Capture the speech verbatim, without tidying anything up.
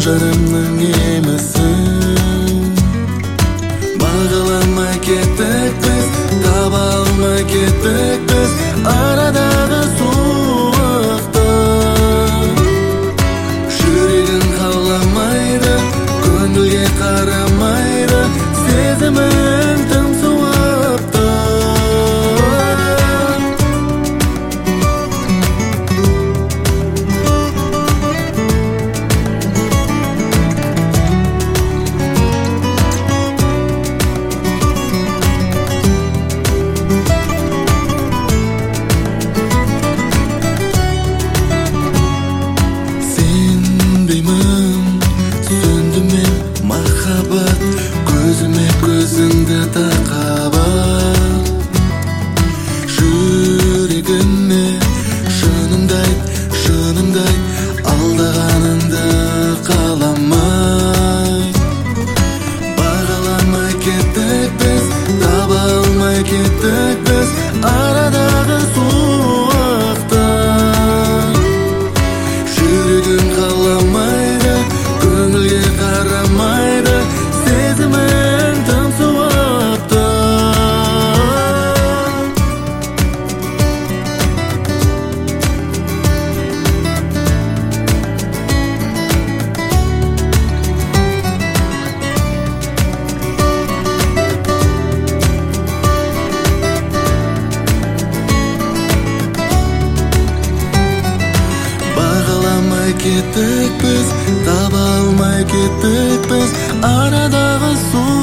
жанымның емісің. Бағаламай кеттік біз, таба алмай кеттік біз арадағы суықты. Жүрегің қаламайды, көңілге қарамайды, сезімің тым суыпты. Көзіңді тақабат, жүрегіме шынымды айт, шынымды айт, алдағаныңды қаламай. Бағаламай кеттік біз, таба алмай кеттік біз арадағы суықты. Жүрегің қаламайды, көңілге қарамайды, сезімің тым суыпты. Бағаламай кеттік біз, таба алмай кеттік біз арадағы су